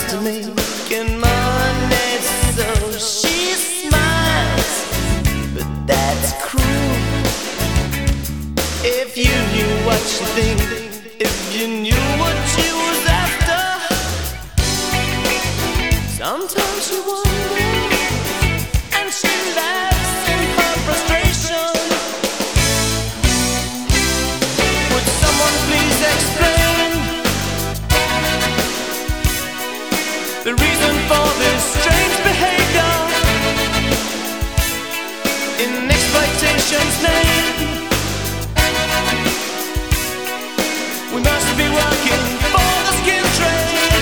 to making money, so she smiles, but that's cruel. If you knew what she thinks, if you knew what she was after, sometimes you wonder, and she laughs in her frustration. Would someone please explain the reason for this strange behavior in exploitation's name? We must be working for the skin trade.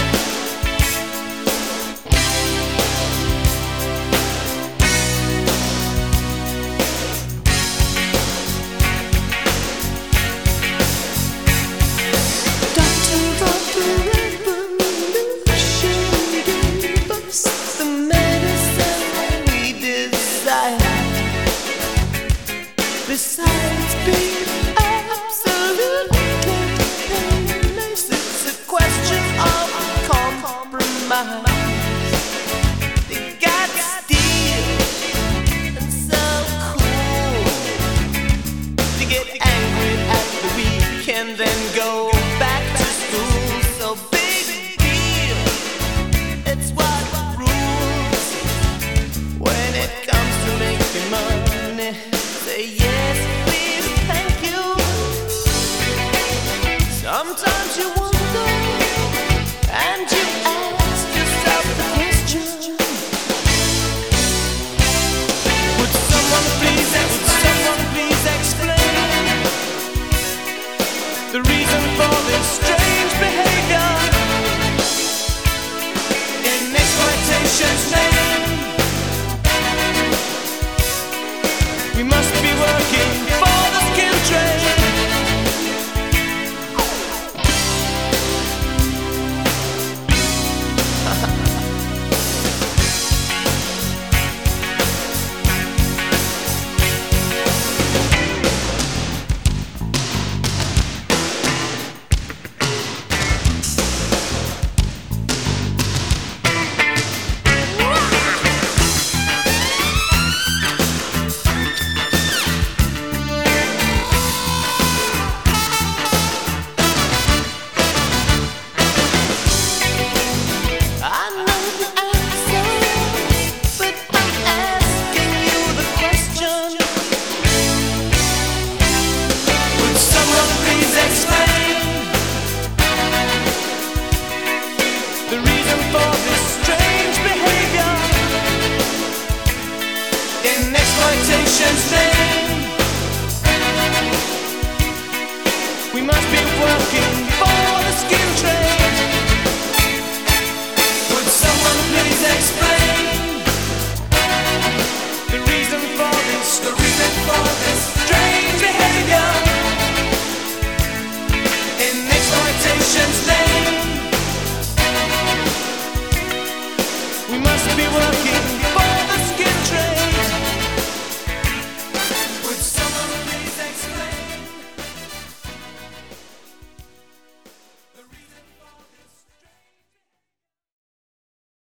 Doctor of the revolution gave us the medicine we desire. Besides being absolutely painless, it's a question of compromise. They got steel and so cool to get angry at the weekend, then go back to school. So big deal, it's what rules when it comes to making money. Say yes, please, thank you. Sometimes you wonder, and you ask yourself the question: would someone please explain the reason for this strange behavior in exploitation's name? We must be working for the skin trade. Exploitation's name. We must be working for the skin trade. Would someone please explain the reason for this strange behavior in exploitation's name? We must be working for